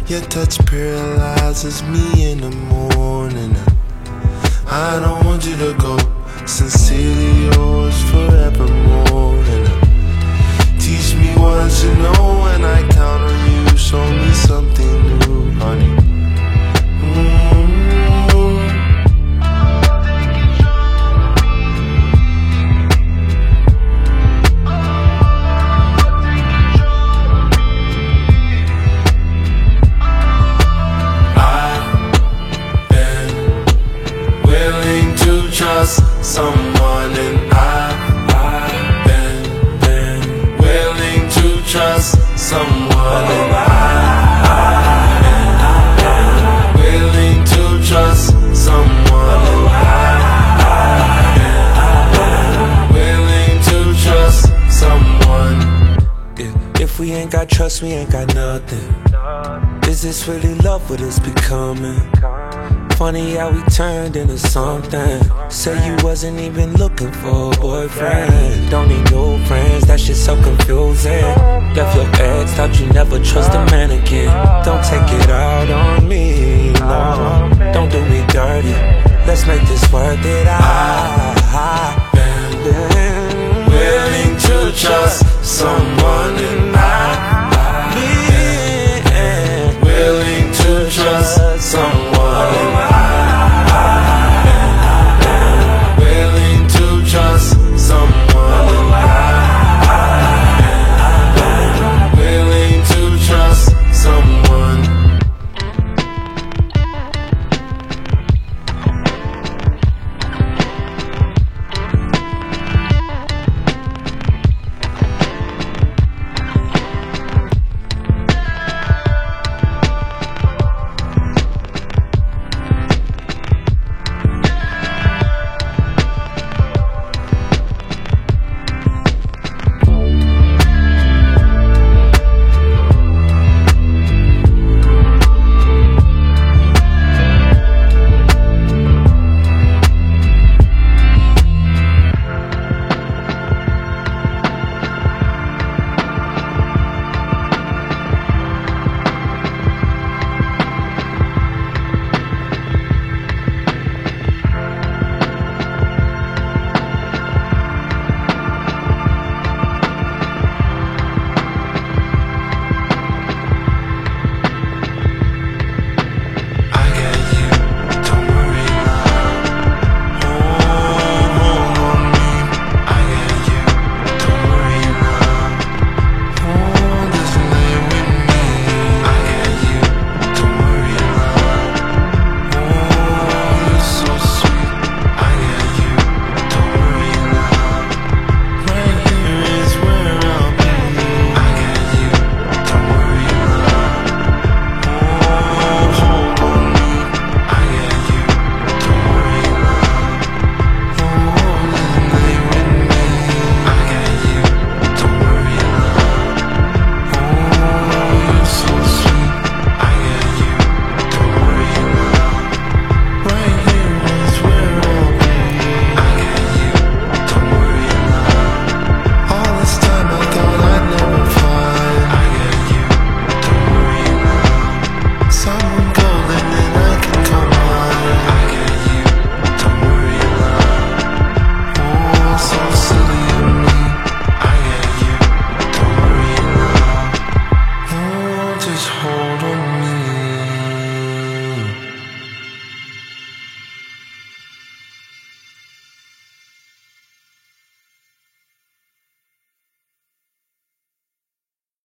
Your touch paralyzes me in the morning. I don't want you to go. Sincerely yours forevermore. Teach me what you know when I count on you. Show me something new, honey. Trust someone, and I've been willing to trust someone, and I've been willing to trust someone, and I've been willing to trust someone. Yeah. If we ain't got trust, we ain't got nothing. Is this really love? What it's becoming? Funny how we turned into something. Say you wasn't even looking for a boyfriend. Don't need no friends, that shit's so confusing. Left your ex, thought you never trust a man again.